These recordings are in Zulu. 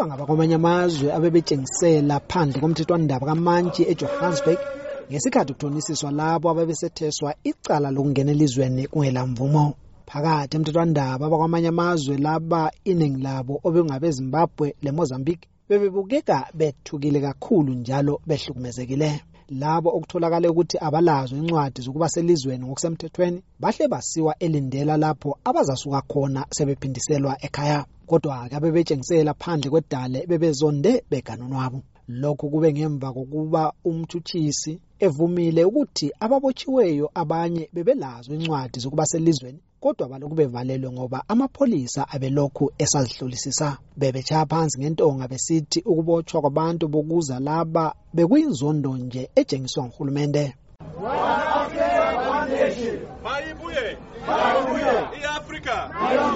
Laba ngabakwamanye amazwe abebetshengisela phandle komthethwandaba kaMantshi eJohannesburg ngesikhathi kuthonisiswa labo ababesetheswa icala lokungena elizweni kungela mvumo. Phakathi emthethwandaba abakwamanye amazwe laba iningi labo obengabe Zimbabwe leMozambique bebebukeka bethukile kakhulu njalo behlukumezekile. Labo okutholakala ukuthi abalazo incwadi zokuba selizweni ngokusemthethweni bahle basiwa elindela lapho abazasuka khona sebephindiselwa ekhaya. Kodwa ke abebetshengisela phandle kwedale bebezonde beganonwabo. Lokhu kube ngemva kokuba umthuthisi evumile ukuthi ababotshiweyo abanye bebelazo incwadi zokuba selizweni kodwa balokhu bevalelwe ngoba amapholisa abelokhu esazihlolisisa. Bebetshaya phansi ngentonga besithi ukubotshwa kwabantu bokuza laba bekuyinzondo nje etshengiswa nguhulumende. Mayibuye iAfrika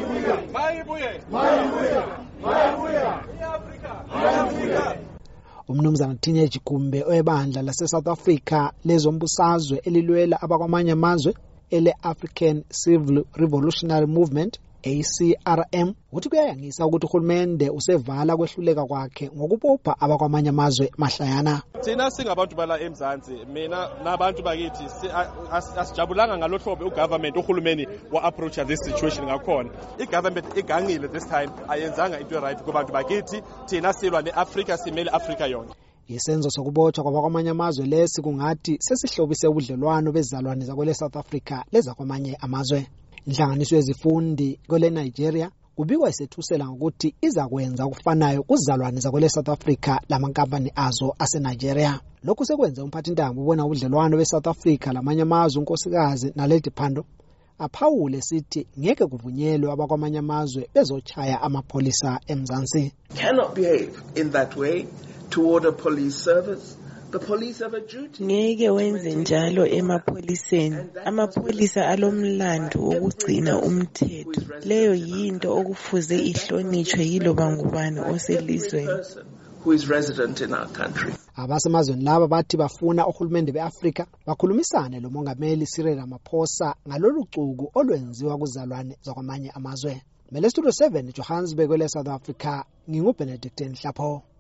iAfrika. Umnumzana Teenage Gumbe oyebandla lase-South Africa lezombusazwe elilwela abakwamanye amazwe ele-African Civil Revolutionary Movement ACRM uthi kuyayangisa ukuthi uhulumende usevala kwehluleka kwakhe ngokubopha abakwamanye amazwe mahlayana. Thina singabantu bala eMzansi, mina nabantu bakithi asijabulanga ngalohlobo ugovernment uhulumeni wa-approach this situation ngakhona. Igovernment igangile this time ayenzanga into right kubantu bakithi, thina silwa neAfrika simele Afrika yonke. Isenzo sokubotshwa kwabakwamanye amazwe lesi kungathi sesihlobise ubudlelwano bezalwane zakwele South Africa lezakwamanye amazwe. Inhlanganiso yezifundi kwele Nigeria kubikwa isethusela ngokuthi izakwenza okufanayo kuzalwane zakwele South Africa lamankampani azo ase-Nigeria. Lokhu sekwenze umphathintambo ubona ubudlelwano beSouth Africa lamanye amazwe unkosikazi Naledi Pandor aphawule sithi ngeke kuvunyelwe abakwamanye amazwe bezochaya amapholisa eMzansi. Cannot behave in that way toward a police service. The police have a duty. Ngeke wenze njalo emapholiseni. Amapholisa alomlando wokugcina umthetho. Leyo yinto okufuze ihlonishwe yiloba ngubani oselizweni. Who is resident in our country. Abasemazweni laba bathi bafuna uhulumende beAfrika bakhulumisane lo mongameli Cyril Ramaphosa ngalolu cuku olwenziwa kuzalwane zakwamanye amazwe. Studio 7 Johannesburg kwele South Africa, nginguBenedict Nhlapho.